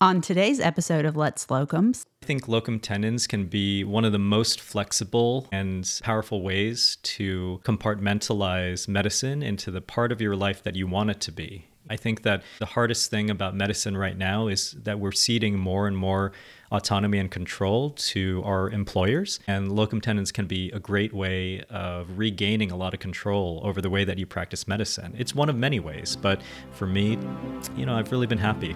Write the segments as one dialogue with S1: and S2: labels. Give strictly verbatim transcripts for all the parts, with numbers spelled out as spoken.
S1: On today's episode of Let's Locums,
S2: I think locum tenens can be one of the most flexible and powerful ways to compartmentalize medicine into the part of your life that you want it to be. I think that the hardest thing about medicine right now is that we're ceding more and more autonomy and control to our employers. And locum tenens can be a great way of regaining a lot of control over the way that you practice medicine. It's one of many ways, but for me, you know, I've really been happy.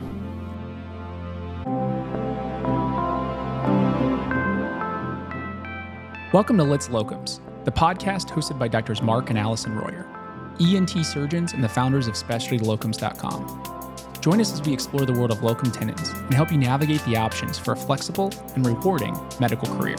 S3: Welcome to Let's Locums, the podcast hosted by Doctors Mark and Allison Royer, E N T surgeons and the founders of specialty locums dot com. Join us as we explore the world of locum tenens and help you navigate the options for a flexible and rewarding medical career.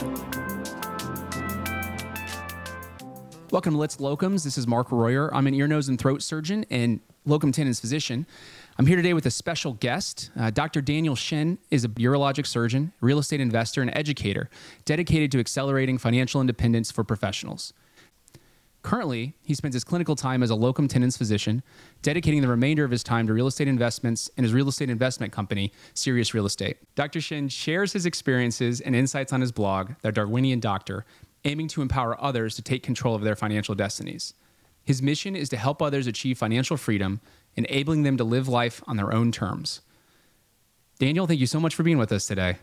S3: Welcome to Let's Locums. This is Mark Royer. I'm an ear, nose, and throat surgeon and locum tenens physician. I'm here today with a special guest. Uh, Doctor Daniel Shen is a urologic surgeon, real estate investor, and educator dedicated to accelerating financial independence for professionals. Currently, he spends his clinical time as a locum tenens physician, dedicating the remainder of his time to real estate investments in his real estate investment company, Sirius Real Estate. Doctor Shen shares his experiences and insights on his blog, The Darwinian Doctor, aiming to empower others to take control of their financial destinies. His mission is to help others achieve financial freedom, enabling them to live life on their own terms. Daniel, thank you so much for being with us today.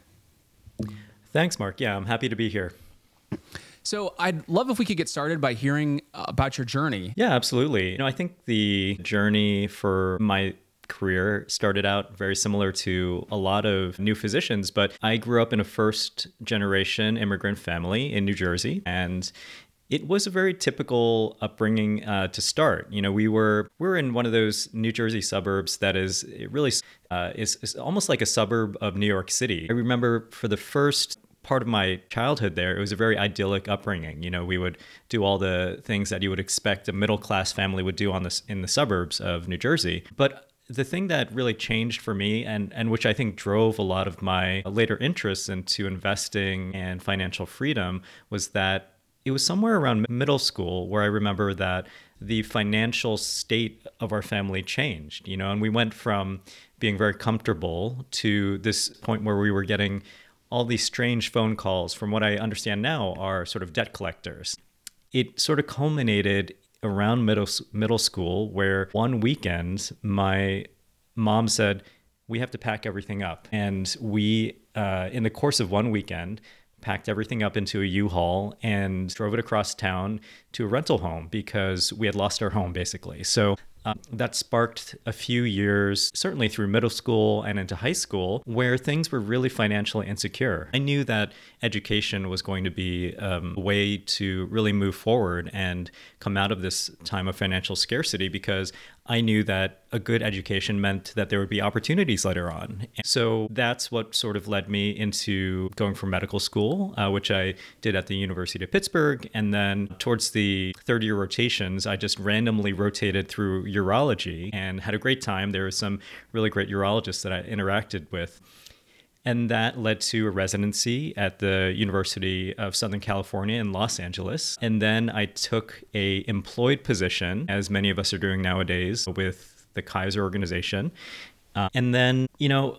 S2: Thanks, Mark. Yeah, I'm happy to be here.
S3: So I'd love if we could get started by hearing about your journey.
S2: Yeah, absolutely. You know, I think the journey for my career started out very similar to a lot of new physicians, but I grew up in a first generation immigrant family in New Jersey, and it was a very typical upbringing uh, to start. You know, we were we were in one of those New Jersey suburbs that is it really uh, is, is almost like a suburb of New York City. I remember for the first part of my childhood there, it was a very idyllic upbringing. You know, we would do all the things that you would expect a middle-class family would do on this in the suburbs of New Jersey. But the thing that really changed for me, and, and which I think drove a lot of my later interests into investing and financial freedom, was that it was somewhere around middle school where I remember that the financial state of our family changed, you know, and we went from being very comfortable to this point where we were getting all these strange phone calls from what I understand now are sort of debt collectors. It sort of culminated around middle middle school where one weekend my mom said, we have to pack everything up. And we, uh, in the course of one weekend, packed everything up into a U-Haul and drove it across town to a rental home because we had lost our home, basically. So um, that sparked a few years, certainly through middle school and into high school, where things were really financially insecure. I knew that education was going to be um, a way to really move forward and come out of this time of financial scarcity, because I knew that a good education meant that there would be opportunities later on. So that's what sort of led me into going for medical school, uh, which I did at the University of Pittsburgh. And then towards the third year rotations, I just randomly rotated through urology and had a great time. There were some really great urologists that I interacted with. And that led to a residency at the University of Southern California in Los Angeles. And then I took a employed position, as many of us are doing nowadays, with the Kaiser organization. Uh, and then, you know,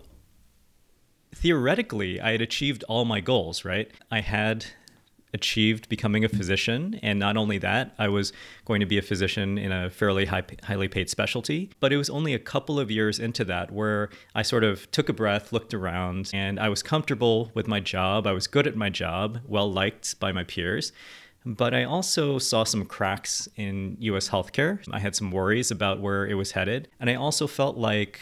S2: theoretically, I had achieved all my goals, right? I had achieved becoming a physician. And not only that, I was going to be a physician in a fairly high, highly paid specialty. But it was only a couple of years into that where I sort of took a breath, looked around, and I was comfortable with my job. I was good at my job, well liked by my peers. But I also saw some cracks in U S healthcare. I had some worries about where it was headed. And I also felt like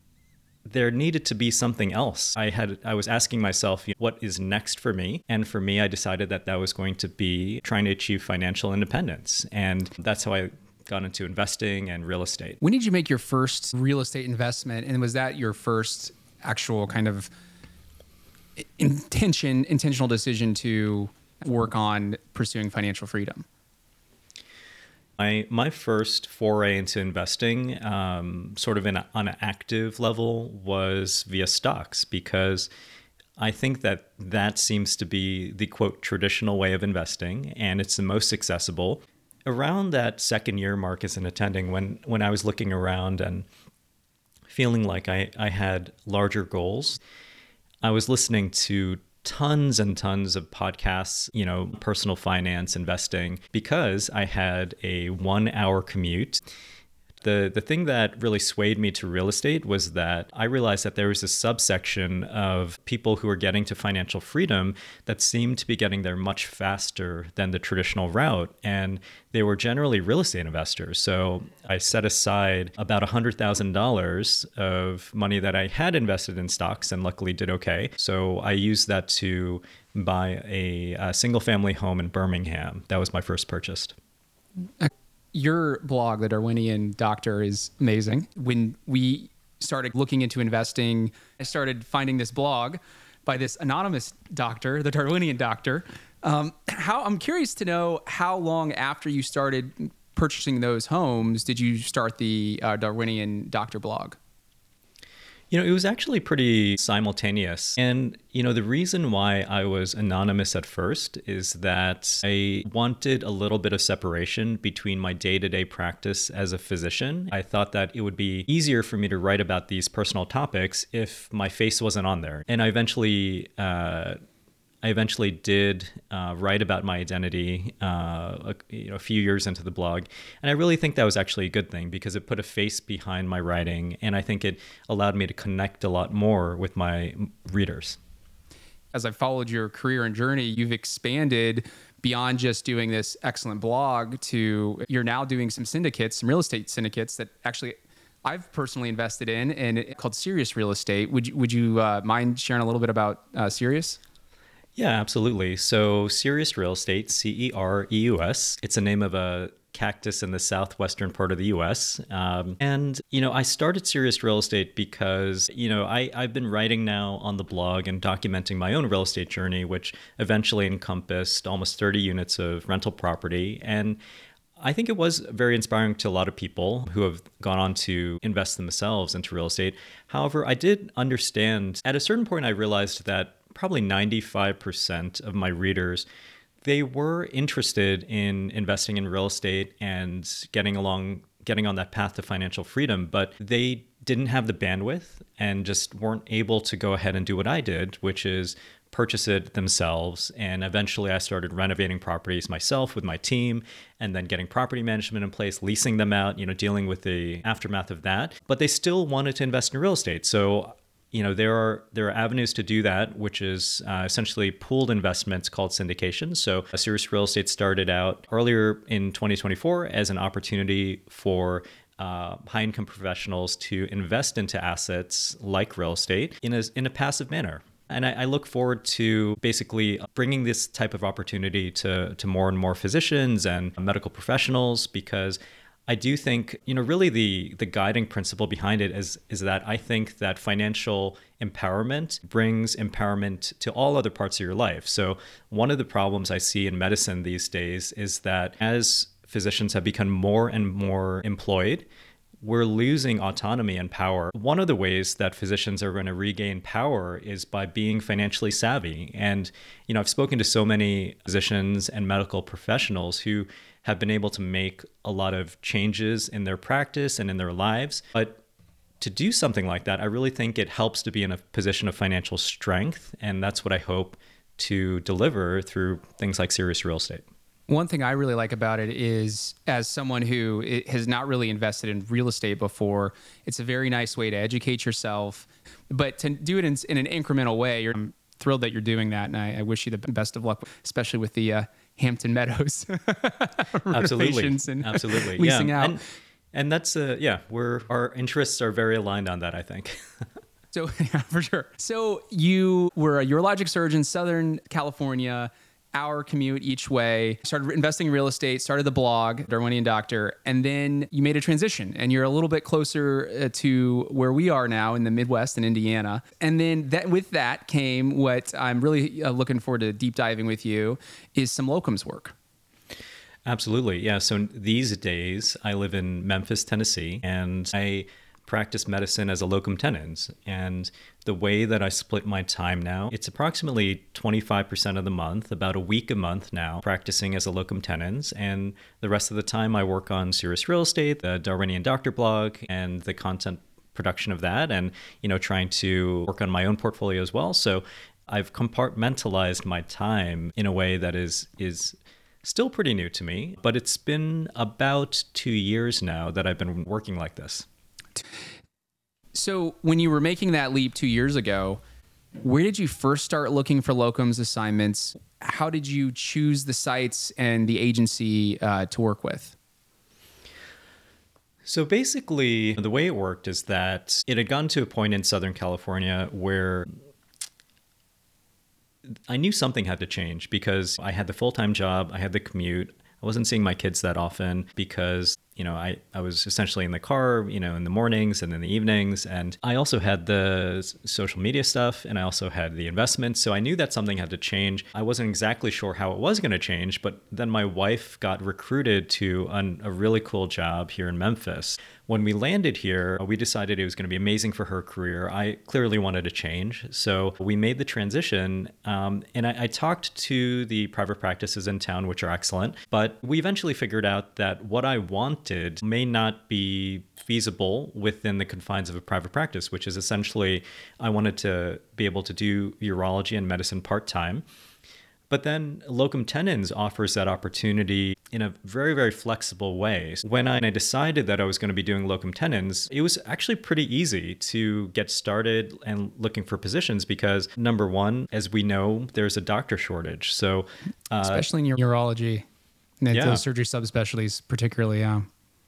S2: there needed to be something else. I had, I was asking myself, you know, what is next for me? And for me, I decided that that was going to be trying to achieve financial independence. And that's how I got into investing and real estate.
S3: When did you make your first real estate investment? And was that your first actual kind of intention, intentional decision to work on pursuing financial freedom?
S2: My, my first foray into investing, um, sort of in a, on an active level, was via stocks, because I think that that seems to be the, quote, traditional way of investing, and it's the most accessible. Around that second year mark as an attending, when, when I was looking around and feeling like I, I had larger goals, I was listening to tons and tons of podcasts, you know, personal finance, investing, because I had a one hour commute. The the thing that really swayed me to real estate was that I realized that there was a subsection of people who were getting to financial freedom that seemed to be getting there much faster than the traditional route. And they were generally real estate investors. So I set aside about one hundred thousand dollars of money that I had invested in stocks and luckily did okay. So I used that to buy a, a single family home in Birmingham. That was my first purchase.
S3: Your blog, The Darwinian Doctor, is amazing. When we started looking into investing, I started finding this blog by this anonymous doctor, The Darwinian Doctor. Um, how I'm curious to know how long after you started purchasing those homes did you start the uh, Darwinian Doctor blog?
S2: You know, it was actually pretty simultaneous. And, you know, the reason why I was anonymous at first is that I wanted a little bit of separation between my day-to-day practice as a physician. I thought that it would be easier for me to write about these personal topics if my face wasn't on there. And I eventually... Uh, I eventually did uh, write about my identity uh, a, you know, a few years into the blog. And I really think that was actually a good thing because it put a face behind my writing. And I think it allowed me to connect a lot more with my readers.
S3: As I've followed your career and journey, you've expanded beyond just doing this excellent blog to you're now doing some syndicates, some real estate syndicates that actually I've personally invested in, and it's called Sirius Real Estate. Would you, would you uh, mind sharing a little bit about uh, Sirius?
S2: Yeah, absolutely. So Sirius Real Estate, C E R E U S, it's a name of a cactus in the southwestern part of the U S. Um, and, you know, I started Sirius Real Estate because, you know, I, I've been writing now on the blog and documenting my own real estate journey, which eventually encompassed almost thirty units of rental property. And I think it was very inspiring to a lot of people who have gone on to invest themselves into real estate. However, I did understand at a certain point, I realized that probably ninety-five percent of my readers, they were interested in investing in real estate and getting along, getting on that path to financial freedom, but they didn't have the bandwidth and just weren't able to go ahead and do what I did, which is purchase it themselves. And eventually I started renovating properties myself with my team and then getting property management in place, leasing them out, you know, dealing with the aftermath of that. But they still wanted to invest in real estate. So you know, there are there are avenues to do that, which is uh, essentially pooled investments called syndications. So uh, Sirius Real Estate started out earlier in twenty twenty-four as an opportunity for uh, high-income professionals to invest into assets like real estate in a, in a passive manner. And I, I look forward to basically bringing this type of opportunity to, to more and more physicians and medical professionals, because I do think, you know, really the the guiding principle behind it is is that I think that financial empowerment brings empowerment to all other parts of your life. So one of the problems I see in medicine these days is that as physicians have become more and more employed, we're losing autonomy and power. One of the ways that physicians are going to regain power is by being financially savvy. And, you know, I've spoken to so many physicians and medical professionals who have been able to make a lot of changes in their practice and in their lives. But to do something like that, I really think it helps to be in a position of financial strength. And that's what I hope to deliver through things like Sirius Real Estate.
S3: One thing I really like about it is, as someone who has not really invested in real estate before, it's a very nice way to educate yourself, but to do it in, in an incremental way. You're, I'm thrilled that you're doing that, and I, I wish you the best of luck, especially with the uh, Hampton Meadows
S2: Absolutely.
S3: and
S2: Absolutely.
S3: leasing
S2: yeah.
S3: out.
S2: And, and that's, uh, yeah, we're, our interests are very aligned on that, I think.
S3: So, yeah, for sure. So you were a urologic surgeon, Southern California, hour commute each way, started investing in real estate, started the blog, Darwinian Doctor, and then you made a transition and you're a little bit closer to where we are now in the Midwest in Indiana. And then that, with that came what I'm really uh, looking forward to deep diving with you is some locums work.
S2: Absolutely. Yeah. So these days I live in Memphis, Tennessee, and I practice medicine as a locum tenens. And the way that I split my time now, it's approximately twenty-five percent of the month, about a week a month now, practicing as a locum tenens. And the rest of the time I work on Sirius Real Estate, the Darwinian Doctor blog, and the content production of that and, you know, trying to work on my own portfolio as well. So I've compartmentalized my time in a way that is is still pretty new to me, but it's been about two years now that I've been working like this.
S3: So when you were making that leap two years ago, where did you first start looking for locums assignments? How did you choose the sites and the agency uh, to work with?
S2: So basically, the way it worked is that it had gotten to a point in Southern California where I knew something had to change because I had the full-time job, I had the commute. I wasn't seeing my kids that often because, you know, I, I was essentially in the car, you know, in the mornings and in the evenings. And I also had the social media stuff and I also had the investments. So I knew that something had to change. I wasn't exactly sure how it was going to change, but then my wife got recruited to an, a really cool job here in Memphis. When we landed here, we decided it was going to be amazing for her career. I clearly wanted to change. So we made the transition. Um, and I, I talked to the private practices in town, which are excellent. But we eventually figured out that what I wanted may not be feasible within the confines of a private practice, which is essentially I wanted to be able to do urology and medicine part-time. But then locum tenens offers that opportunity in a very, very flexible way. When I decided that I was going to be doing locum tenens, it was actually pretty easy to get started and looking for positions because, number one, as we know, there's a doctor shortage. So, uh,
S3: especially in urology, and
S2: yeah.
S3: those surgery subspecialties particularly, yeah.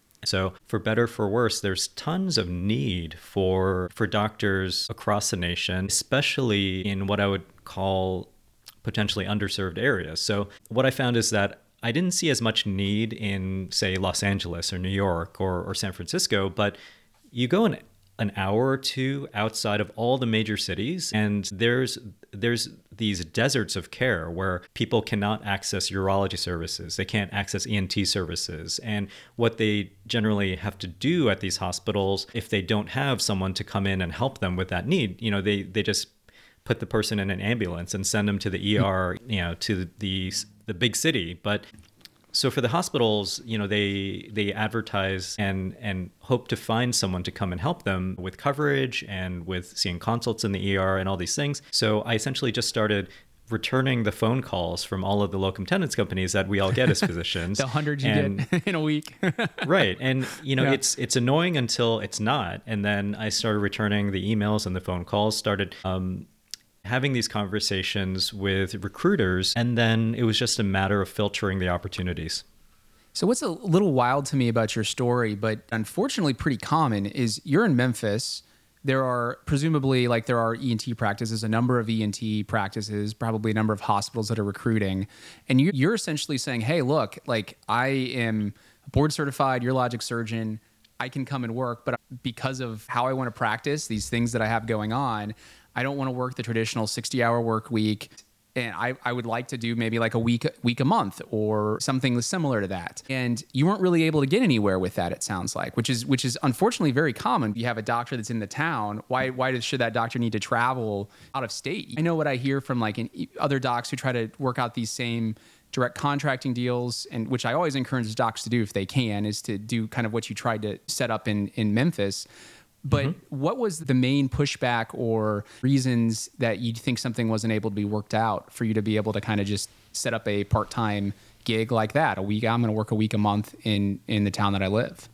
S2: So for better, for worse, there's tons of need for for doctors across the nation, especially in what I would call potentially underserved areas. So what I found is that I didn't see as much need in, say, Los Angeles or New York or, or San Francisco, but you go an, an hour or two outside of all the major cities, and there's there's these deserts of care where people cannot access urology services. They can't access E N T services. And what they generally have to do at these hospitals, if they don't have someone to come in and help them with that need, you know, they, they just put the person in an ambulance and send them to the E R, you know, to the the big city. But so for the hospitals, you know, they they advertise and and hope to find someone to come and help them with coverage and with seeing consults in the E R and all these things. So I essentially just started returning the phone calls from all of the locum tenens companies that we all get as physicians.
S3: The hundreds you
S2: and,
S3: get in a week.
S2: Right. And, you know,
S3: Yeah.
S2: it's it's annoying until it's not. And then I started returning the emails and the phone calls, started um, having these conversations with recruiters, and then it was just a matter of filtering the opportunities.
S3: So what's a little wild to me about your story, but unfortunately pretty common, is you're in Memphis. There are presumably, like there are E N T practices, a number of E N T practices, probably a number of hospitals that are recruiting. And you- you're essentially saying, hey, look, like I am a board certified urologic surgeon. I can come and work, but because of how I want to practice, these things that I have going on, I don't want to work the traditional sixty hour work week. And I, I would like to do maybe like a week, week a month or something similar to that. And you weren't really able to get anywhere with that, it sounds like, which is which is unfortunately very common. You have a doctor that's in the town. Why why does, should that doctor need to travel out of state? I know what I hear from like in, other docs who try to work out these same direct contracting deals, and which I always encourage docs to do if they can, is to do kind of what you tried to set up in, in Memphis. But mm-hmm. what was the main pushback or reasons that you think something wasn't able to be worked out for you to be able to kind of just set up a part-time gig like that? A week, I'm going to work a week a month in, in the town that I live.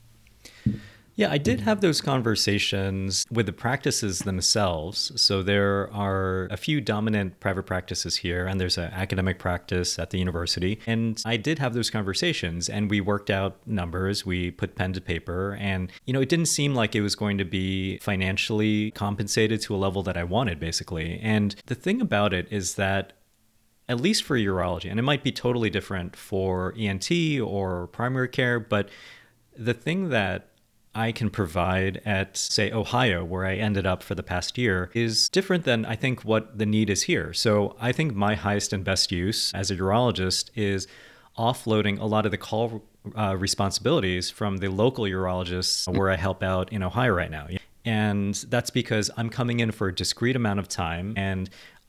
S2: Yeah, I did have those conversations with the practices themselves. So there are a few dominant private practices here, and there's an academic practice at the university. And I did have those conversations, and we worked out numbers. We put pen to paper, and you know, it didn't seem like it was going to be financially compensated to a level that I wanted, basically. And the thing about it is that, at least for urology, and it might be totally different for E N T or primary care, but the thing that I can provide at, say, Ohio, where I ended up for the past year, is different than I think what the need is here. So I think my highest and best use as a urologist is offloading a lot of the call uh, responsibilities from the local urologists where I help out in Ohio right now. And that's because I'm coming in for a discrete amount of time, and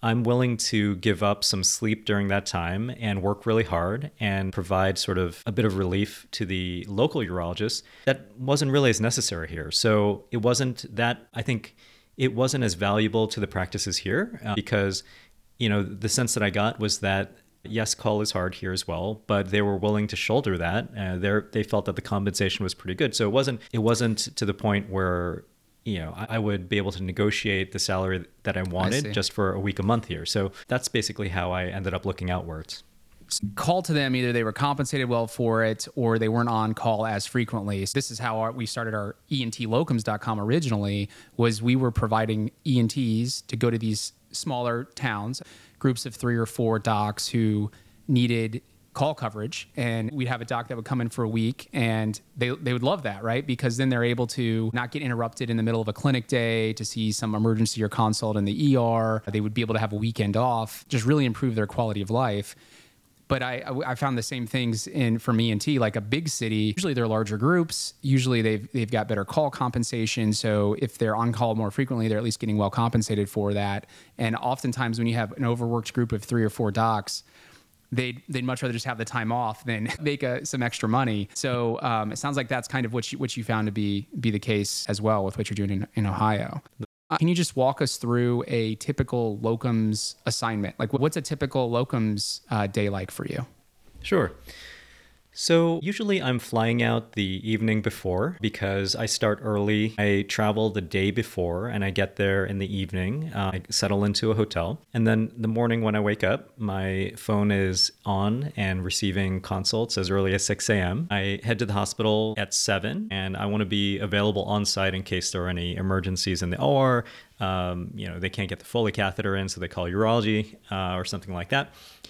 S2: I'm willing to give up some sleep during that time and work really hard and provide sort of a bit of relief to the local urologist. That wasn't really as necessary here. So it wasn't that, I think it wasn't as valuable to the practices here uh, because, you know, the sense that I got was that yes, call is hard here as well, but they were willing to shoulder that. Uh, they they felt that the compensation was pretty good. So it wasn't it wasn't to the point where, you know, I, I would be able to negotiate the salary that I wanted
S3: I
S2: just for a week a month here. So that's basically how I ended up looking outwards.
S3: Call to them, either they were compensated well for it or they weren't on call as frequently. So this is how our, we started our E N T locums dot com originally, was we were providing E N Ts to go to these smaller towns, groups of three or four docs who needed call coverage, and we'd have a doc that would come in for a week, and they they would love that, right? Because then they're able to not get interrupted in the middle of a clinic day to see some emergency or consult in the E R. They would be able to have a weekend off, just really improve their quality of life. But I, I found the same things in from E N T, like a big city. Usually they're larger groups. Usually they've they've got better call compensation. So if they're on call more frequently, they're at least getting well compensated for that. And oftentimes when you have an overworked group of three or four docs, they'd they'd much rather just have the time off than make a, some extra money. So um, it sounds like that's kind of what you what you found to be be the case as well with what you're doing in, in Ohio. Can you just walk us through a typical locums assignment? Like, what's a typical locums uh, day like for you?
S2: Sure. So usually I'm flying out the evening before because I start early. I travel the day before and I get there in the evening. Uh, I settle into a hotel. And then the morning when I wake up, my phone is on and receiving consults as early as six a.m. I head to the hospital at seven and I want to be available on site in case there are any emergencies in the O R. Um, you know, they can't get the Foley catheter in, so they call urology uh, or something like that.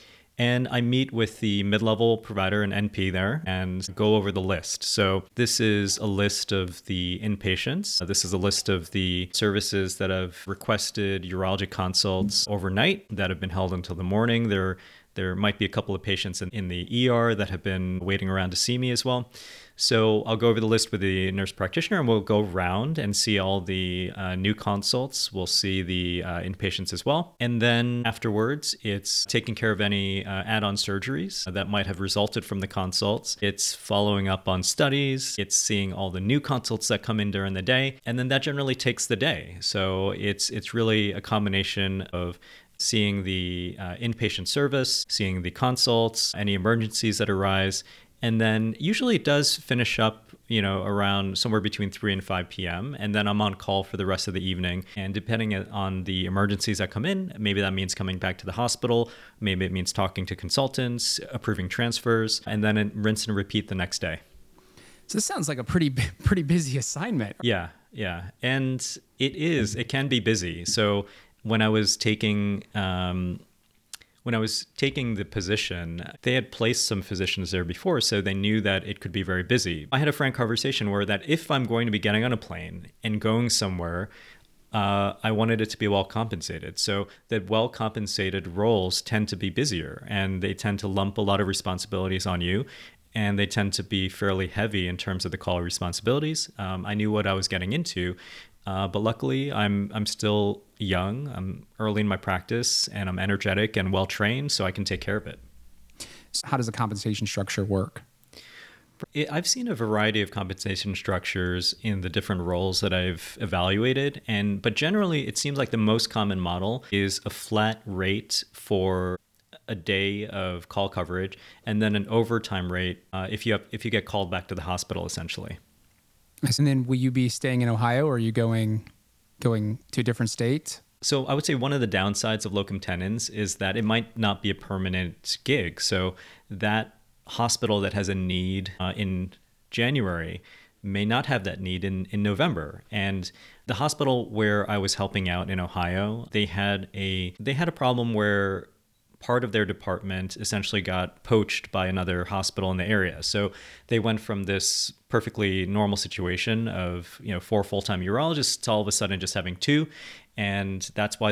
S2: And I meet with the mid-level provider and N P there and go over the list. So this is a list of the inpatients. This is a list of the services that have requested urologic consults overnight that have been held until the morning. There, there might be a couple of patients in, in the E R that have been waiting around to see me as well. So I'll go over the list with the nurse practitioner and we'll go around and see all the uh, new consults. We'll see the uh, inpatients as well. And then afterwards, it's taking care of any uh, add-on surgeries that might have resulted from the consults. It's following up on studies. It's seeing all the new consults that come in during the day. And then that generally takes the day. So it's it's really a combination of seeing the uh, inpatient service, seeing the consults, any emergencies that arise. And then usually it does finish up, you know, around somewhere between three and five p.m. And then I'm on call for the rest of the evening. And depending on the emergencies that come in, maybe that means coming back to the hospital. Maybe it means talking to consultants, approving transfers, and then it rinse and repeat the next day.
S3: So this sounds like a pretty, pretty busy assignment.
S2: Yeah, yeah. And it is, it can be busy. So when I was taking... Um, When I was taking the position, they had placed some physicians there before, so they knew that it could be very busy. I had a frank conversation where that if I'm going to be getting on a plane and going somewhere, uh, I wanted it to be well compensated. So that well compensated roles tend to be busier and they tend to lump a lot of responsibilities on you. And they tend to be fairly heavy in terms of the call responsibilities. Um, I knew what I was getting into. Uh, but luckily, I'm I'm still young. I'm early in my practice, and I'm energetic and well trained, so I can take care of it.
S3: So how does the compensation structure work?
S2: I've seen a variety of compensation structures in the different roles that I've evaluated, and but generally, it seems like the most common model is a flat rate for a day of call coverage, and then an overtime rate uh, if you have, if you get called back to the hospital, essentially.
S3: And then will you be staying in Ohio, or are you going going to a different state?
S2: So I would say one of the downsides of locum tenens is that it might not be a permanent gig. So that hospital that has a need uh, in January may not have that need in, in November. And the hospital where I was helping out in Ohio, they had a they had a problem where part of their department essentially got poached by another hospital in the area. So they went from this perfectly normal situation of, you know, four full-time urologists to all of a sudden just having two. And that's why they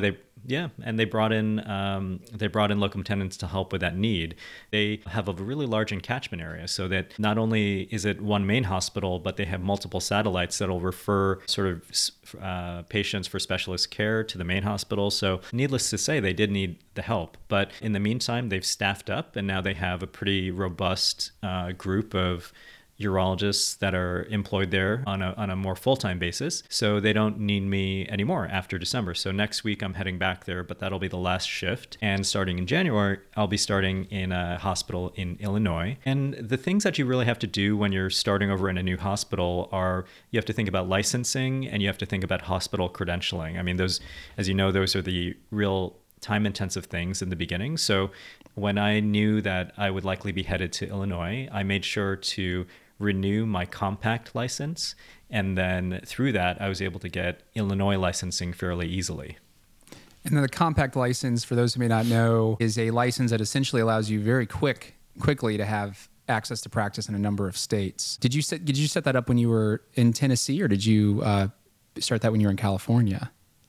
S2: Yeah, and they brought in um, they brought in locum tenens to help with that need. They have a really large encatchment area, so that not only is it one main hospital, but they have multiple satellites that'll refer sort of uh, patients for specialist care to the main hospital. So needless to say, they did need the help. But in the meantime, they've staffed up, and now they have a pretty robust uh, group of urologists that are employed there on a on a more full-time basis. So they don't need me anymore after December. So next week I'm heading back there, but that'll be the last shift. And starting in January, I'll be starting in a hospital in Illinois. And the things that you really have to do when you're starting over in a new hospital are you have to think about licensing and you have to think about hospital credentialing. I mean, those, as you know, those are the real time-intensive things in the beginning. So when I knew that I would likely be headed to Illinois, I made sure to renew my compact license. And then through that, I was able to get Illinois licensing fairly easily.
S3: And then the compact license, for those who may not know, is a license that essentially allows you very quick, quickly to have access to practice in a number of states. Did you set, did you set that up when you were in Tennessee, or did you uh, start that when you were in California?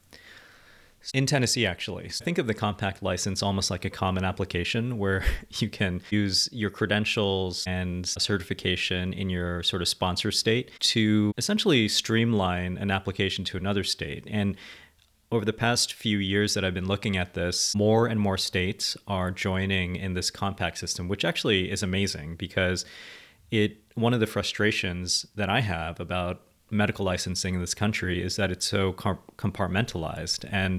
S2: In Tennessee, actually. Think of the compact license almost like a common application where you can use your credentials and certification in your sort of sponsor state to essentially streamline an application to another state. And over the past few years that I've been looking at this, more and more states are joining in this compact system, which actually is amazing because it one of the frustrations that I have about medical licensing in this country is that it's so compartmentalized, and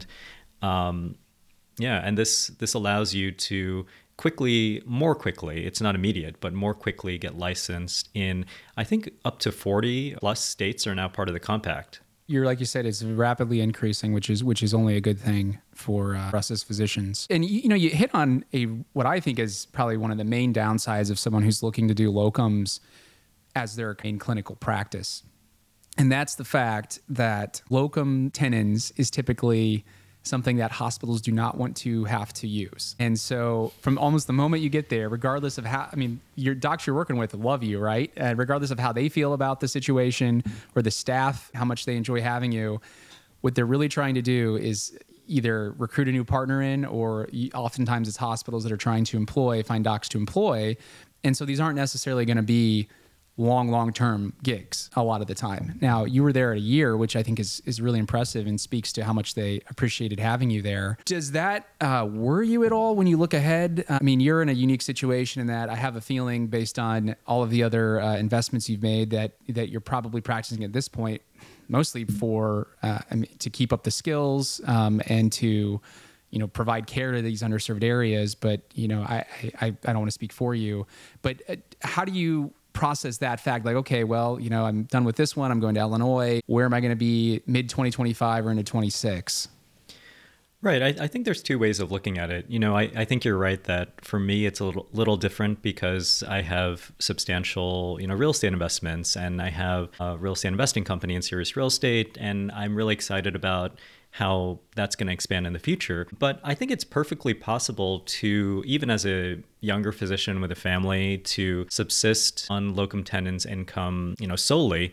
S2: um, yeah, and this this allows you to quickly, more quickly, it's not immediate, but more quickly get licensed in, I think, up to forty plus states are now part of the compact.
S3: You're, like you said, it's rapidly increasing, which is which is only a good thing for uh, us as physicians. And you, you know, you hit on a what I think is probably one of the main downsides of someone who's looking to do locums as their main clinical practice. And that's the fact that locum tenens is typically something that hospitals do not want to have to use. And so from almost the moment you get there, regardless of how, I mean, your docs you're working with love you, right? And regardless of how they feel about the situation or the staff, how much they enjoy having you, what they're really trying to do is either recruit a new partner in, or oftentimes it's hospitals that are trying to employ, find docs to employ. And so these aren't necessarily going to be long, long-term gigs a lot of the time. Now, you were there at a year, which I think is is really impressive and speaks to how much they appreciated having you there. Does that uh, worry you at all when you look ahead? I mean, you're in a unique situation in that I have a feeling, based on all of the other uh, investments you've made, that that you're probably practicing at this point mostly for uh, I mean, to keep up the skills um, and to you know, provide care to these underserved areas. But you know, I I, I don't want to speak for you, but uh, how do you process that fact? Like, okay, well, you know, I'm done with this one. I'm going to Illinois. Where am I going to be mid twenty twenty-five or into twenty-six?
S2: Right. I, I think there's two ways of looking at it. You know, I, I think you're right that for me, it's a little, little different because I have substantial, you know, real estate investments, and I have a real estate investing company in Sirius Real Estate. And I'm really excited about how that's going to expand in the future. But I think it's perfectly possible to, even as a younger physician with a family, to subsist on locum tenens income, you know, solely.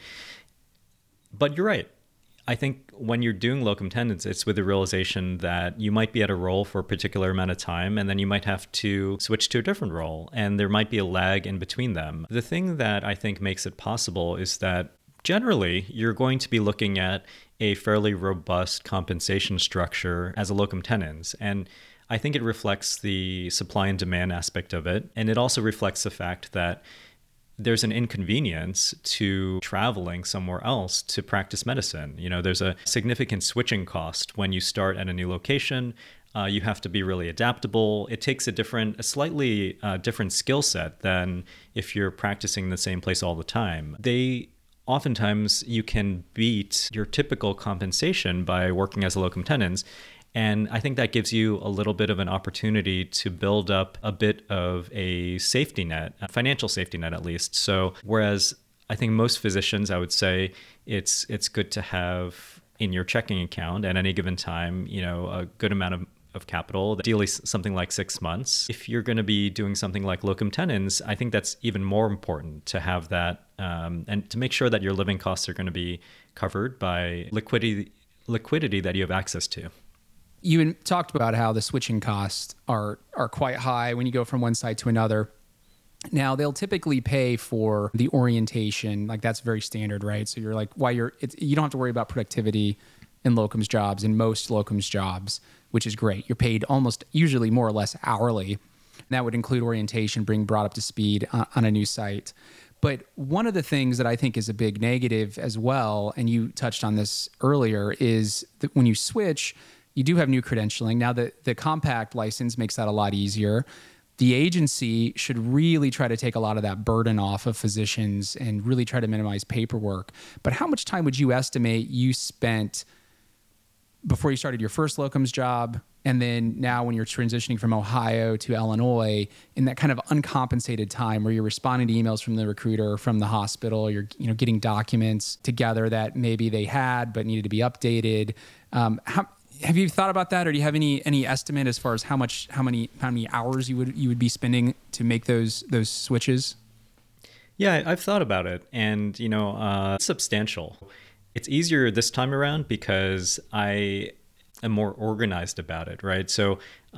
S2: But you're right. I think when you're doing locum tenens, it's with the realization that you might be at a role for a particular amount of time, and then you might have to switch to a different role, and there might be a lag in between them. The thing that I think makes it possible is that generally, you're going to be looking at a fairly robust compensation structure as a locum tenens. And I think it reflects the supply and demand aspect of it. And it also reflects the fact that there's an inconvenience to traveling somewhere else to practice medicine. You know, there's a significant switching cost when you start at a new location. Uh, you have to be really adaptable. It takes a different, a slightly uh, different skill set than if you're practicing in the same place all the time. They Oftentimes, you can beat your typical compensation by working as a locum tenens. And I think that gives you a little bit of an opportunity to build up a bit of a safety net, a financial safety net at least. So whereas I think most physicians, I would say it's it's good to have in your checking account at any given time, you know, a good amount of of capital, ideally something like six months. If you're going to be doing something like locum tenens, I think that's even more important to have that um, and to make sure that your living costs are going to be covered by liquidity liquidity that you have access to.
S3: You had talked about how the switching costs are are quite high when you go from one site to another. Now, they'll typically pay for the orientation. Like, that's very standard, right? So you're like, while you're, it's, you don't have to worry about productivity in locums jobs, in most locums jobs, which is great. You're paid almost usually more or less hourly. And that would include orientation, being brought up to speed on, on a new site. But one of the things that I think is a big negative as well, and you touched on this earlier, is that when you switch, you do have new credentialing. Now, the, the compact license makes that a lot easier. The agency should really try to take a lot of that burden off of physicians and really try to minimize paperwork. But how much time would you estimate you spent before you started your first locums job, and then now when you're transitioning from Ohio to Illinois, in that kind of uncompensated time where you're responding to emails from the recruiter, from the hospital, you're you know getting documents together that maybe they had but needed to be updated? Um, how, have you thought about that, or do you have any any estimate as far as how much how many how many hours you would you would be spending to make those those switches?
S2: Yeah, I've thought about it, and you know, uh, it's substantial. It's easier this time around because I am more organized about it, right? So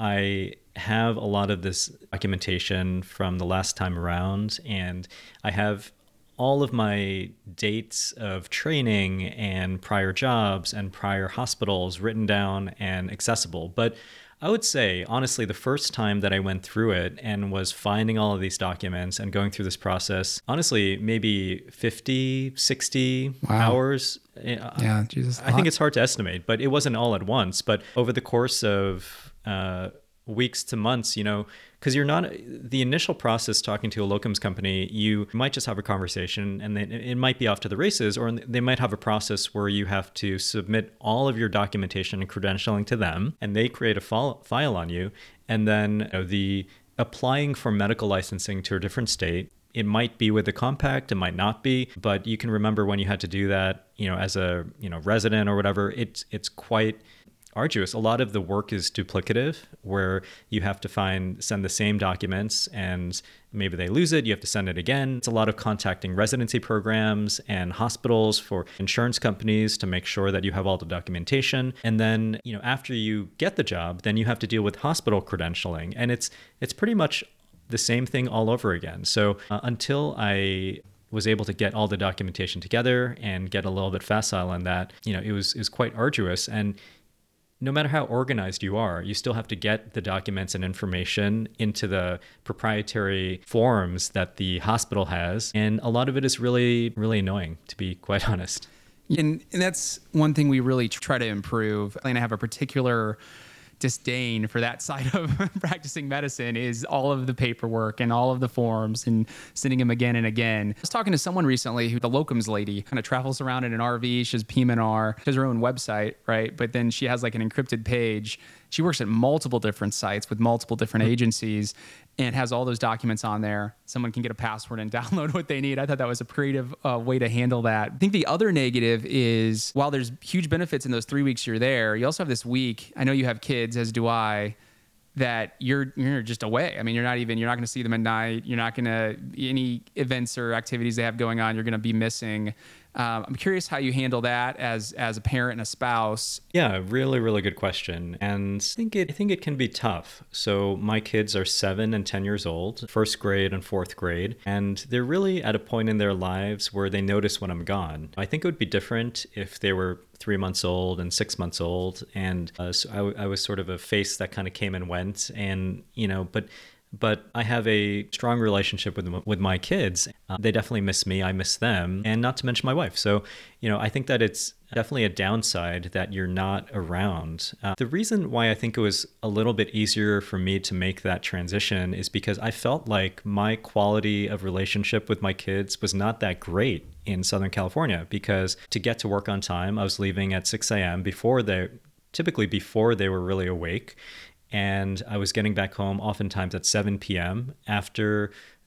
S2: I have a lot of this documentation from the last time around, and I have all of my dates of training and prior jobs and prior hospitals written down and accessible. But I would say, honestly, the first time that I went through it and was finding all of these documents and going through this process, honestly, maybe fifty, sixty wow. hours.
S3: Yeah, Jesus.
S2: I think it's hard to estimate, but it wasn't all at once. But over the course of uh, weeks to months, you know, because you're not, the initial process talking to a locums company, you might just have a conversation and then it might be off to the races, or they might have a process where you have to submit all of your documentation and credentialing to them, and they create a file on you. And then you know, the applying for medical licensing to a different state, it might be with a compact, it might not be, but you can remember when you had to do that, you know, as a, you know, resident or whatever, it's, it's quite arduous. A lot of the work is duplicative, where you have to find, send the same documents and maybe they lose it. You have to send it again. It's a lot of contacting residency programs and hospitals for insurance companies to make sure that you have all the documentation. And then, you know, after you get the job, then you have to deal with hospital credentialing. And it's, it's pretty much the same thing all over again. So uh, until I was able to get all the documentation together and get a little bit facile on that, you know, it was, it was quite arduous. And no matter how organized you are, you still have to get the documents and information into the proprietary forms that the hospital has. And a lot of it is really, really annoying, to be quite honest.
S3: And, and that's one thing we really try to improve. And I have a particular disdain for that side of practicing medicine, is all of the paperwork and all of the forms and sending them again and again. I was talking to someone recently who, the locums lady, kind of travels around in an R V. She has P M N R. She has her own website, right? But then she has like an encrypted page. She works at multiple different sites with multiple different agencies and has all those documents on there. Someone can get a password and download what they need. I thought that was a creative uh, way to handle that. I think the other negative is, while there's huge benefits in those three weeks you're there, you also have this week, I know you have kids, as do I, that you're you're just away. I mean, you're not even, you're not going to see them at night. You're not going to, any events or activities they have going on, you're going to be missing. Um, I'm curious how you handle that as as a parent and a spouse.
S2: Yeah, really, really good question. And I think it I think it can be tough. So my kids are seven and ten years old, first grade and fourth grade, and they're really at a point in their lives where they notice when I'm gone. I think it would be different if they were three months old and six months old, and uh, so I, w- I was sort of a face that kind of came and went, and you know, but. But I have a strong relationship with with my kids. Uh, they definitely miss me. I miss them, and not to mention my wife. So, you know, I think that it's definitely a downside that you're not around. Uh, the reason why I think it was a little bit easier for me to make that transition is because I felt like my quality of relationship with my kids was not that great in Southern California, because to get to work on time, I was leaving at six a.m. before they, typically before they were really awake. And I was getting back home oftentimes at seven p.m. after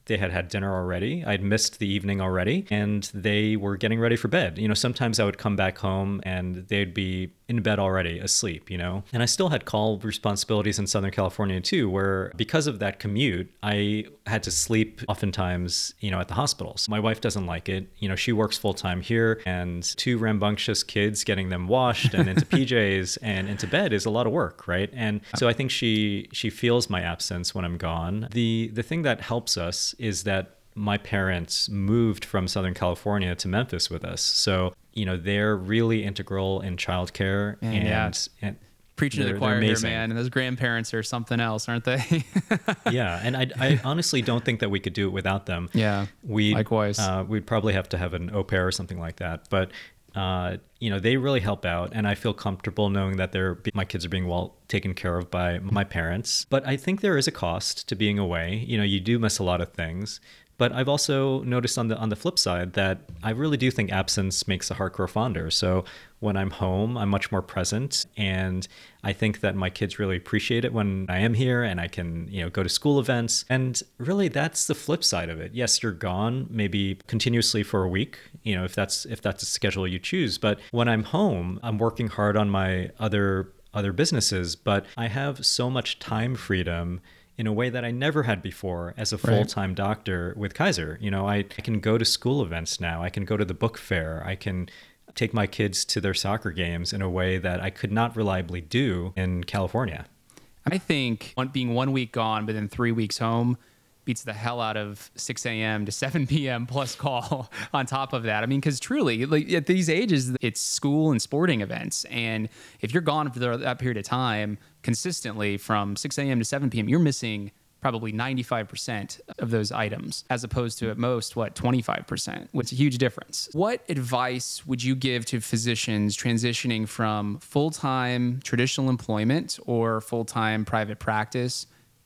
S2: they had had dinner already. I'd missed the evening already, and they were getting ready for bed. You know, sometimes I would come back home and they'd be in bed already, asleep, you know. And I still had call responsibilities in Southern California too, where because of that commute, I had to sleep oftentimes, you know, at the hospitals. My wife doesn't like it. You know, she works full time here, and two rambunctious kids, getting them washed and into P Js and into bed is a lot of work, right? And so I think she she feels my absence when I'm gone. The the thing that helps us is that my parents moved from Southern California to Memphis with us. So, you know, they're really integral in childcare. And,
S3: yeah.
S2: and
S3: preaching to the choir here, man. And those grandparents are something else, aren't they?
S2: Yeah. And I, I honestly don't think that we could do it without them.
S3: Yeah.
S2: We
S3: likewise.
S2: Uh, we'd probably have to have an au pair or something like that. But Uh, you know, they really help out, and I feel comfortable knowing that they're my kids are being well taken care of by my parents. But I think there is a cost to being away. You know, you do miss a lot of things. But I've also noticed on the on the flip side that I really do think absence makes the heart grow fonder. So when I'm home, I'm much more present, and I think that my kids really appreciate it when I am here, and I can, you know, go to school events. And really, that's the flip side of it. Yes, you're gone maybe continuously for a week, you know, if that's if that's a schedule you choose. But when I'm home, I'm working hard on my other other businesses, but I have so much time freedom in a way that I never had before as a full-time right. doctor with Kaiser. You know, I, I can go to school events now. I can go to the book fair. I can take my kids to their soccer games in a way that I could not reliably do in California.
S3: I think being one week gone, but then three weeks home beats the hell out of six a.m. to seven p.m. plus call on top of that. I mean, because truly, like, at these ages, it's school and sporting events. And if you're gone for that period of time consistently from six a.m. to seven p.m., you're missing probably ninety-five percent of those items, as opposed to at most, what, twenty-five percent, which is a huge difference. What advice would you give to physicians transitioning from full-time traditional employment or full-time private practice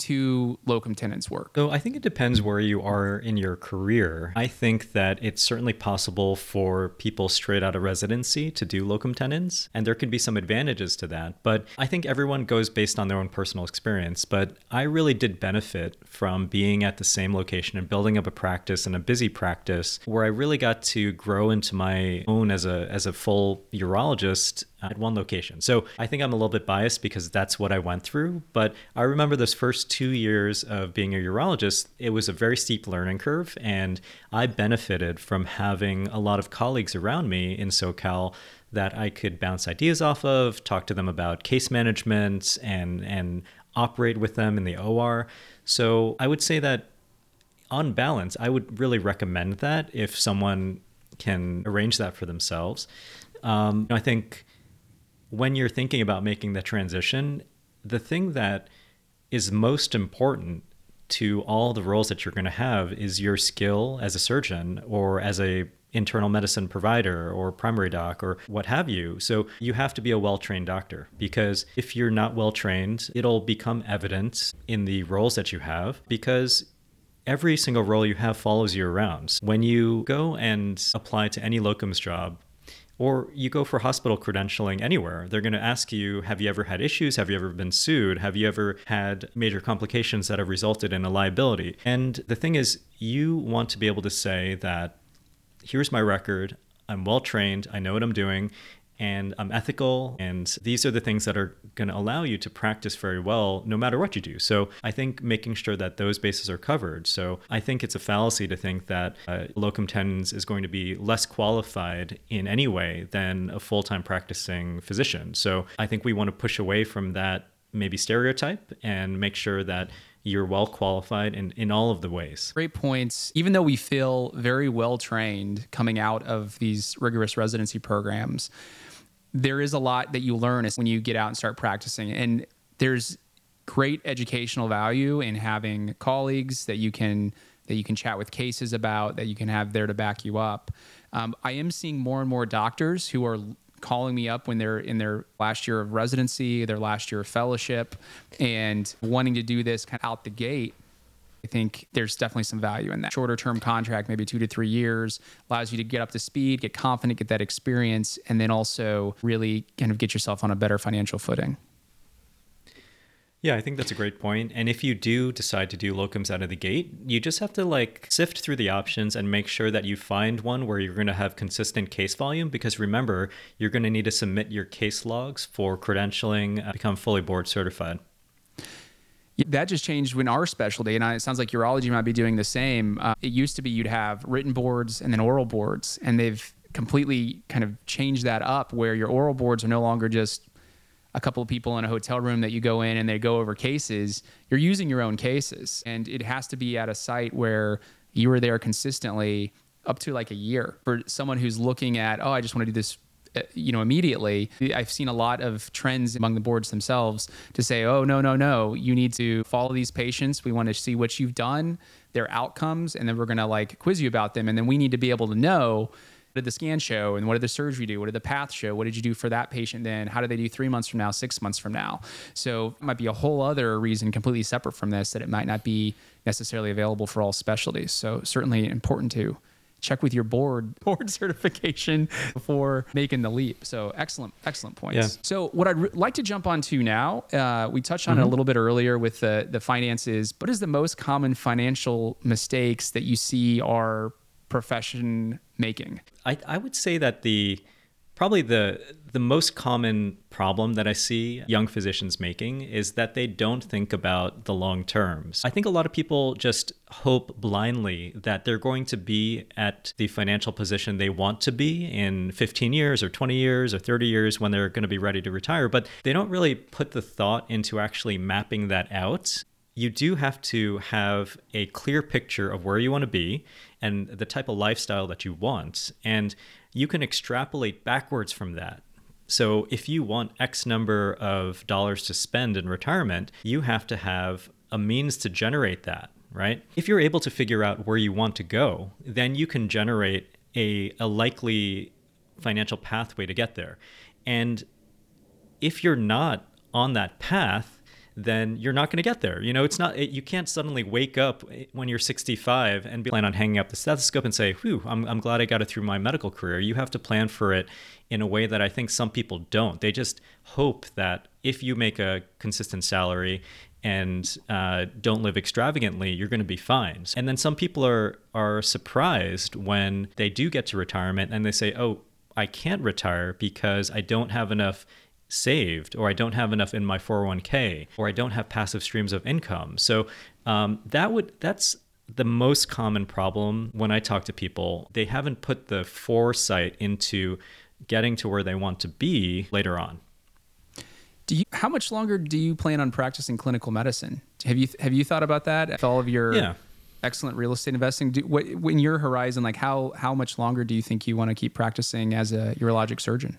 S3: to locum tenens work?
S2: So I think it depends where you are in your career. I think that it's certainly possible for people straight out of residency to do locum tenens, and there can be some advantages to that. But I think everyone goes based on their own personal experience. But I really did benefit from being at the same location and building up a practice, and a busy practice, where I really got to grow into my own as a as a full urologist at one location. So I think I'm a little bit biased because that's what I went through. But I remember those first two years of being a urologist, it was a very steep learning curve. And I benefited from having a lot of colleagues around me in SoCal that I could bounce ideas off of, talk to them about case management, and, and operate with them in the O R. So I would say that on balance, I would really recommend that if someone can arrange that for themselves. Um, I think when you're thinking about making the transition, the thing that is most important to all the roles that you're going to have is your skill as a surgeon or as a internal medicine provider or primary doc or what have you. So you have to be a well-trained doctor, because if you're not well-trained, it'll become evident in the roles that you have, because every single role you have follows you around. When you go and apply to any locums job, or you go for hospital credentialing anywhere, they're going to ask you, have you ever had issues? Have you ever been sued? Have you ever had major complications that have resulted in a liability? And the thing is, you want to be able to say that, here's my record, I'm well trained, I know what I'm doing, and I'm ethical, and these are the things that are going to allow you to practice very well no matter what you do. So I think making sure that those bases are covered. So I think it's a fallacy to think that uh, locum tenens is going to be less qualified in any way than a full-time practicing physician. So I think we want to push away from that maybe stereotype and make sure that you're well qualified in, in all of the ways.
S3: Great points. Even though we feel very well trained coming out of these rigorous residency programs, there is a lot that you learn when you get out and start practicing. And there's great educational value in having colleagues that you can that you can chat with cases about, that you can have there to back you up. Um, I am seeing more and more doctors who are calling me up when they're in their last year of residency, their last year of fellowship, and wanting to do this kind of out the gate. I think there's definitely some value in that. Shorter term contract, maybe two to three years, allows you to get up to speed, get confident, get that experience, and then also really kind of get yourself on a better financial footing.
S2: Yeah, I think that's a great point. And if you do decide to do locums out of the gate, you just have to like sift through the options and make sure that you find one where you're going to have consistent case volume. Because remember, you're going to need to submit your case logs for credentialing, uh, become fully board certified.
S3: That just changed in our specialty, and it sounds like urology might be doing the same. Uh, it used to be you'd have written boards and then oral boards, and they've completely kind of changed that up where your oral boards are no longer just a couple of people in a hotel room that you go in and they go over cases. You're using your own cases, and it has to be at a site where you were there consistently up to like a year. For someone who's looking at, oh, I just want to do this, uh, you know, immediately. I've seen a lot of trends among the boards themselves to say, oh, no, no, no, you need to follow these patients. We want to see what you've done, their outcomes, and then we're going to like quiz you about them. And then we need to be able to know, what did the scan show, and what did the surgery do? What did the path show? What did you do for that patient then? How do they do three months from now, six months from now? So it might be a whole other reason completely separate from this that it might not be necessarily available for all specialties. So certainly important to check with your board board certification before making the leap. So excellent, excellent points.
S2: Yeah.
S3: So what I'd re- like to jump on to now, uh, we touched on
S2: Mm-hmm.
S3: it a little bit earlier with the, the finances. What is the most common financial mistakes that you see our profession making?
S2: I, I would say that the probably the the most common problem that I see young physicians making is that they don't think about the long terms. I think a lot of people just hope blindly that they're going to be at the financial position they want to be in fifteen years or twenty years or thirty years when they're going to be ready to retire, but they don't really put the thought into actually mapping that out. You do have to have a clear picture of where you want to be and the type of lifestyle that you want. And you can extrapolate backwards from that. So if you want X number of dollars to spend in retirement, you have to have a means to generate that, right? If you're able to figure out where you want to go, then you can generate a, a likely financial pathway to get there. And if you're not on that path, then you're not going to get there. You know, it's not, it, you can't suddenly wake up when you're sixty-five and be plan on hanging up the stethoscope and say, whew, I'm, I'm glad I got it through my medical career. You have to plan for it in a way that I think some people don't. They just hope that if you make a consistent salary and uh, don't live extravagantly, you're going to be fine. And then some people are are surprised when they do get to retirement and they say, oh, I can't retire because I don't have enough saved, or I don't have enough in my four oh one k, or I don't have passive streams of income. So um, that would that's the most common problem when I talk to people. They haven't put the foresight into getting to where they want to be later on.
S3: Do you, how much longer do you plan on practicing clinical medicine? Have you have you thought about that? With all of your
S2: yeah.
S3: excellent real estate investing, do, what, in your horizon, like how how much longer do you think you want to keep practicing as a urologic surgeon?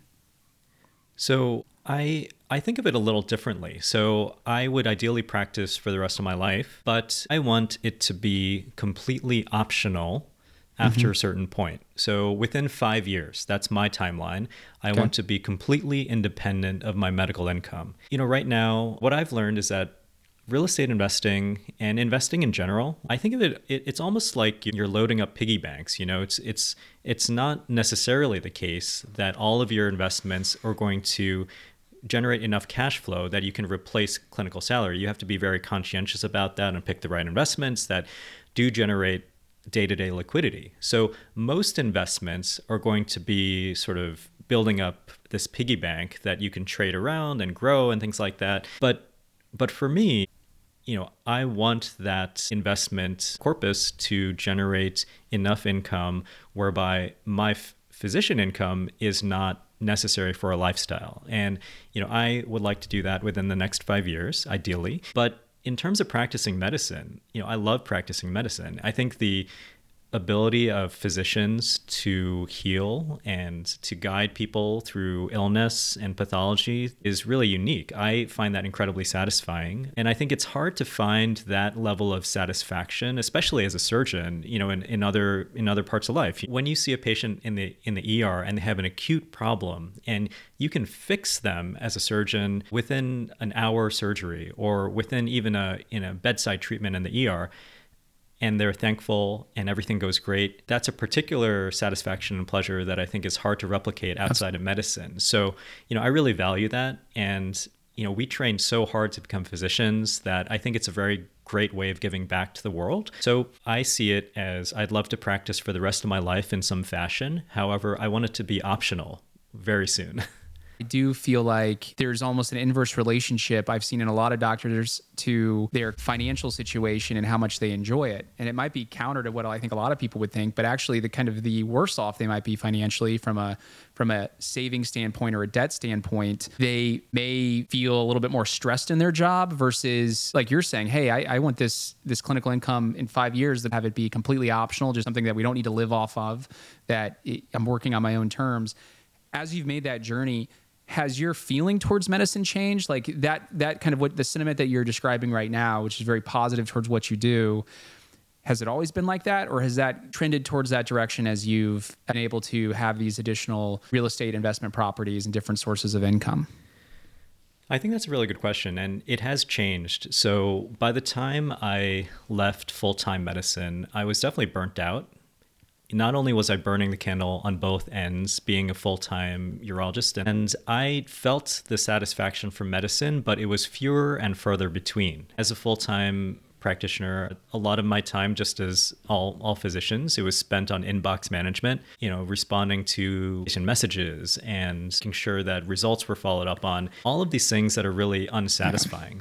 S2: So I I think of it a little differently. So I would ideally practice for the rest of my life, but I want it to be completely optional after mm-hmm. a certain point. So within five years, that's my timeline. I okay. want to be completely independent of my medical income. You know, right now, what I've learned is that real estate investing and investing in general, I think of it, it, it's almost like you're loading up piggy banks. You know, it's it's it's not necessarily the case that all of your investments are going to generate enough cash flow that you can replace clinical salary. You have to be very conscientious about that and pick the right investments that do generate day-to-day liquidity. So most investments are going to be sort of building up this piggy bank that you can trade around and grow and things like that. But but for me, you know, I want that investment corpus to generate enough income whereby my f- physician income is not necessary for a lifestyle. And, you know, I would like to do that within the next five years, ideally. But in terms of practicing medicine, you know, I love practicing medicine. I think the ability of physicians to heal and to guide people through illness and pathology is really unique. I find that incredibly satisfying. And I think it's hard to find that level of satisfaction, especially as a surgeon, you know, in, in other in other parts of life. When you see a patient in the in the E R and they have an acute problem and you can fix them as a surgeon within an hour surgery or within even a in a bedside treatment in the E R, and they're thankful and everything goes great, that's a particular satisfaction and pleasure that I think is hard to replicate outside of medicine. So, you know, I really value that. And you know, we train so hard to become physicians that I think it's a very great way of giving back to the world. So I see it as I'd love to practice for the rest of my life in some fashion. However, I want it to be optional very soon.
S3: I do feel like there's almost an inverse relationship I've seen in a lot of doctors to their financial situation and how much they enjoy it. And it might be counter to what I think a lot of people would think, but actually the kind of the worse off they might be financially from a from a saving standpoint or a debt standpoint, they may feel a little bit more stressed in their job versus like you're saying, hey, I, I want this this clinical income in five years to have it be completely optional, just something that we don't need to live off of, that it, I'm working on my own terms. As you've made that journey, has your feeling towards medicine changed? Like that, that kind of what the sentiment that you're describing right now, which is very positive towards what you do, has it always been like that? Or has that trended towards that direction as you've been able to have these additional real estate investment properties and different sources of income?
S2: I think that's a really good question, and it has changed. So by the time I left full-time medicine, I was definitely burnt out. Not only was I burning the candle on both ends, being a full-time urologist, and I felt the satisfaction from medicine, but it was fewer and further between. As a full-time practitioner, a lot of my time, just as all, all physicians, it was spent on inbox management, you know, responding to patient messages and making sure that results were followed up on, all of these things that are really unsatisfying.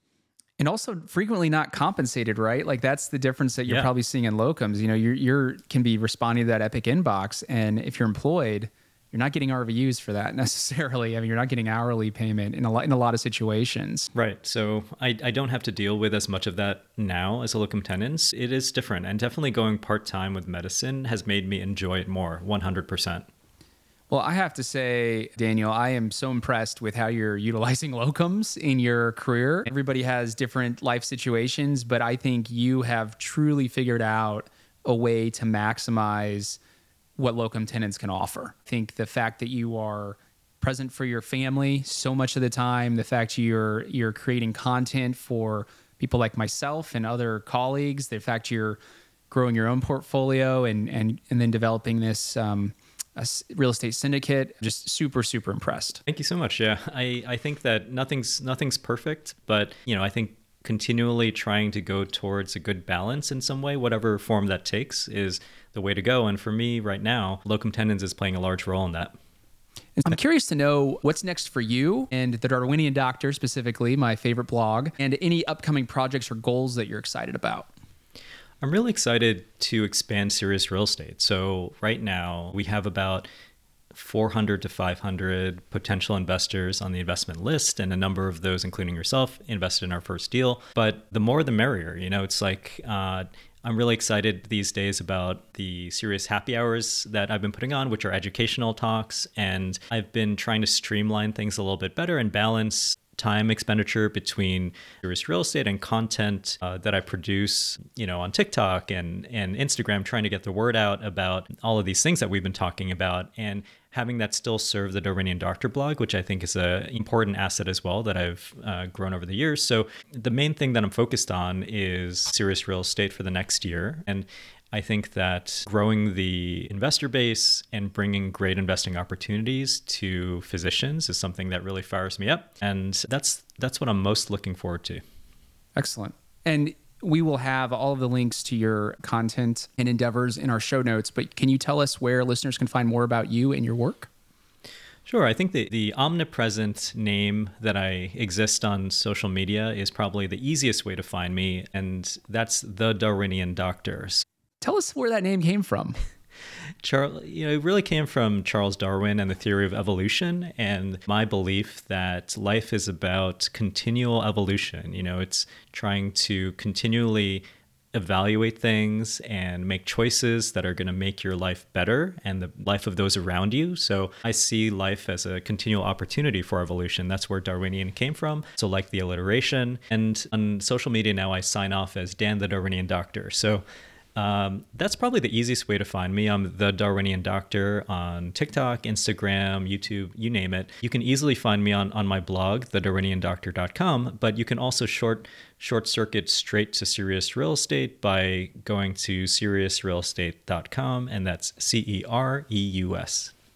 S3: And also frequently not compensated, right? Like that's the difference that you're
S2: Yeah.
S3: probably seeing in locums. You know, you're, you're can be responding to that Epic inbox, and if you're employed, you're not getting R V Us for that necessarily. I mean, you're not getting hourly payment in a lot in a lot of situations.
S2: Right. So I, I don't have to deal with as much of that now as a locum tenens. It is different, and definitely going part-time with medicine has made me enjoy it more, one hundred percent.
S3: Well, I have to say, Daniel, I am so impressed with how you're utilizing locums in your career. Everybody has different life situations, but I think you have truly figured out a way to maximize what locum tenens can offer. I think the fact that you are present for your family so much of the time, the fact you're you're creating content for people like myself and other colleagues, the fact you're growing your own portfolio and and and then developing this um, a real estate syndicate, just super, super impressed.
S2: Thank you so much. Yeah, I, I think that nothing's nothing's perfect, but you know, I think continually trying to go towards a good balance in some way, whatever form that takes, is the way to go. And for me right now, locum tenens is playing a large role in that.
S3: I'm curious to know what's next for you and the Darwinian Doctor specifically, my favorite blog, and any upcoming projects or goals that you're excited about.
S2: I'm really excited to expand Sirius Real Estate. So right now we have about four hundred to five hundred potential investors on the investment list, and a number of those, including yourself, invested in our first deal. But the more the merrier. You know, it's like uh, I'm really excited these days about the Sirius happy hours that I've been putting on, which are educational talks, and I've been trying to streamline things a little bit better and balance time expenditure between Sirius Real Estate and content uh, that I produce, you know, on TikTok and, and Instagram, trying to get the word out about all of these things that we've been talking about, and having that still serve the Darwinian Doctor blog, which I think is an important asset as well that I've uh, grown over the years. So the main thing that I'm focused on is Sirius Real Estate for the next year. And I think that growing the investor base and bringing great investing opportunities to physicians is something that really fires me up. And that's that's what I'm most looking forward to.
S3: Excellent. And we will have all of the links to your content and endeavors in our show notes, but can you tell us where listeners can find more about you and your work?
S2: Sure. I think the, the omnipresent name that I exist on social media is probably the easiest way to find me, and that's The Darwinian Doctor.
S3: Tell us where that name came from.
S2: Charles, you know, it really came from Charles Darwin and the theory of evolution, and my belief that life is about continual evolution. You know, it's trying to continually evaluate things and make choices that are going to make your life better and the life of those around you. So I see life as a continual opportunity for evolution. That's where Darwinian came from. So like the alliteration. And on social media now, I sign off as Dan the Darwinian Doctor. So Um, that's probably the easiest way to find me. I'm The Darwinian Doctor on TikTok, Instagram, YouTube, you name it. You can easily find me on, on my blog, the darwinian doctor dot com, but you can also short short circuit straight to Sirius Real Estate by going to sirius real estate dot com, and that's C E R E U S.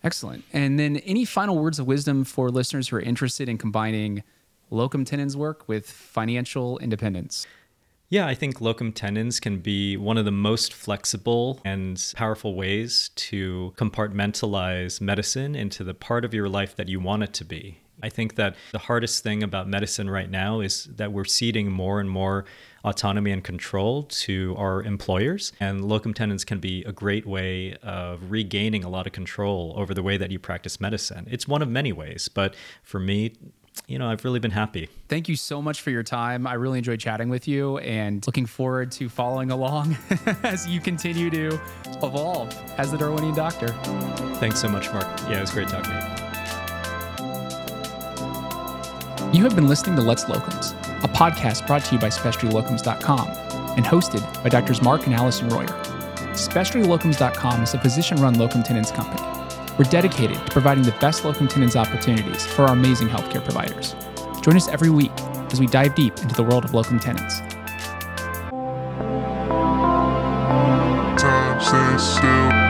S3: Excellent. And then any final words of wisdom for listeners who are interested in combining locum tenens work with financial independence?
S2: Yeah, I think locum tenens can be one of the most flexible and powerful ways to compartmentalize medicine into the part of your life that you want it to be. I think that the hardest thing about medicine right now is that we're ceding more and more autonomy and control to our employers. And locum tenens can be a great way of regaining a lot of control over the way that you practice medicine. It's one of many ways, but for me, you know, I've really been happy.
S3: Thank you so much for your time. I really enjoyed chatting with you and looking forward to following along as you continue to evolve as the Darwinian doctor.
S2: Thanks so much, Mark. Yeah, it was great talking to you.
S3: You have been listening to Let's Locums, a podcast brought to you by specialty locums dot com and hosted by Doctors Mark and Allison Royer. specialty locums dot com is a physician-run locum tenens company. We're dedicated to providing the best locum tenens opportunities for our amazing healthcare providers. Join us every week as we dive deep into the world of locum tenens.
S4: Time, stay still.